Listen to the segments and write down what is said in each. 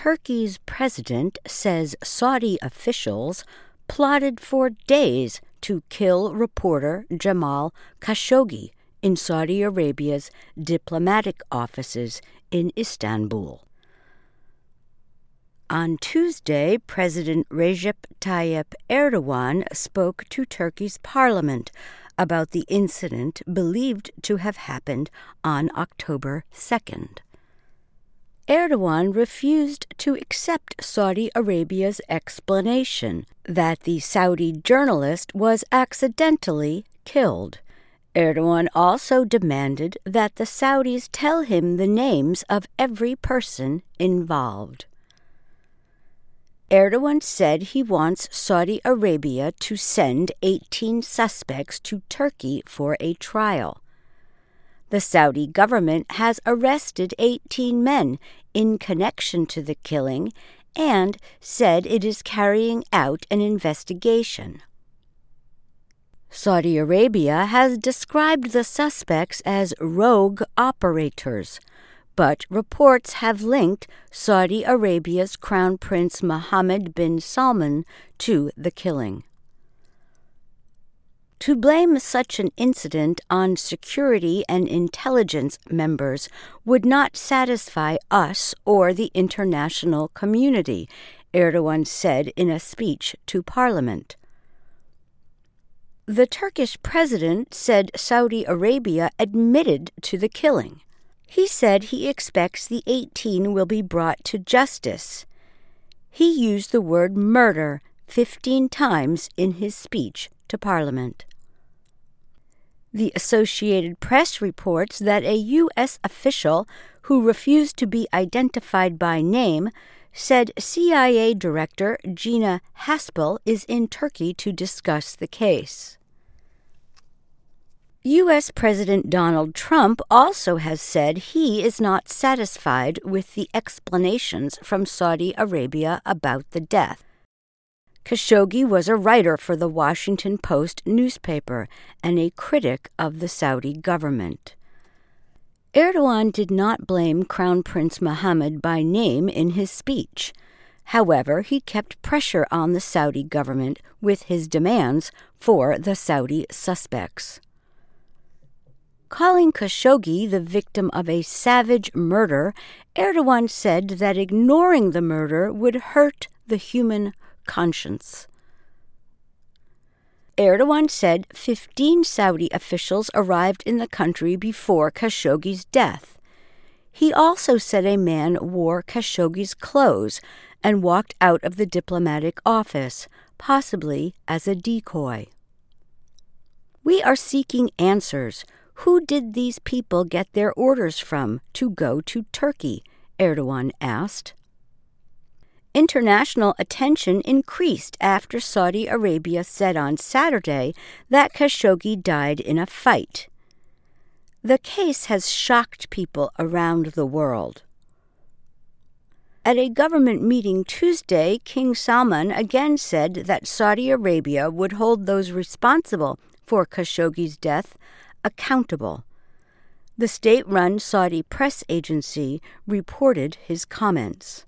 Turkey's president says Saudi officials plotted for days to kill reporter Jamal Khashoggi in Saudi Arabia's diplomatic offices in Istanbul. On Tuesday, President Recep Tayyip Erdogan spoke to Turkey's parliament about the incident believed to have happened on October 2nd. Erdogan refused to accept Saudi Arabia's explanation that the Saudi journalist was accidentally killed. Erdogan also demanded that the Saudis tell him the names of every person involved. Erdogan said he wants Saudi Arabia to send 18 suspects to Turkey for a trial. The Saudi government has arrested 18 men in connection to the killing and said it is carrying out an investigation. Saudi Arabia has described the suspects as rogue operators, but reports have linked Saudi Arabia's Crown Prince Mohammed bin Salman to the killing. To blame such an incident on security and intelligence members would not satisfy us or the international community, Erdogan said in a speech to Parliament. The Turkish president said Saudi Arabia admitted to the killing. He said he expects the 18 will be brought to justice. He used the word murder 15 times in his speech to Parliament. The Associated Press reports that a U.S. official who refused to be identified by name said CIA Director Gina Haspel is in Turkey to discuss the case. U.S. President Donald Trump also has said he is not satisfied with the explanations from Saudi Arabia about the death. Khashoggi was a writer for the Washington Post newspaper and a critic of the Saudi government. Erdogan did not blame Crown Prince Mohammed by name in his speech. However, he kept pressure on the Saudi government with his demands for the Saudi suspects. Calling Khashoggi the victim of a savage murder, Erdogan said that ignoring the murder would hurt the human conscience. Erdogan said 15 Saudi officials arrived in the country before Khashoggi's death. He also said a man wore Khashoggi's clothes and walked out of the diplomatic office, possibly as a decoy. We are seeking answers. Who did these people get their orders from to go to Turkey? Erdogan asked. International attention increased after Saudi Arabia said on Saturday that Khashoggi died in a fight. The case has shocked people around the world. At a government meeting Tuesday, King Salman again said that Saudi Arabia would hold those responsible for Khashoggi's death accountable. The state-run Saudi press agency reported his comments.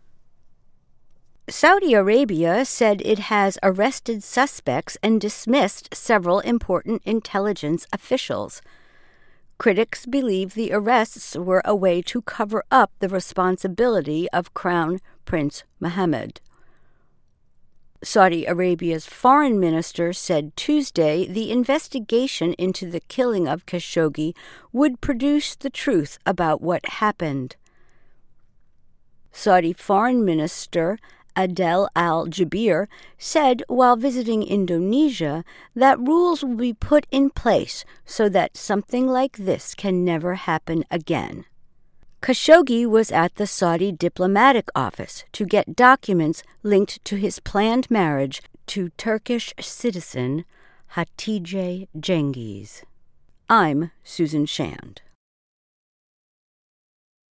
Saudi Arabia said it has arrested suspects and dismissed several important intelligence officials. Critics believe the arrests were a way to cover up the responsibility of Crown Prince Mohammed. Saudi Arabia's foreign minister said Tuesday the investigation into the killing of Khashoggi would produce the truth about what happened. Saudi Foreign Minister Adel al-Jubeir said while visiting Indonesia that rules will be put in place so that something like this can never happen again. Khashoggi was at the Saudi diplomatic office to get documents linked to his planned marriage to Turkish citizen Hatice Cengiz. I'm Susan Shand.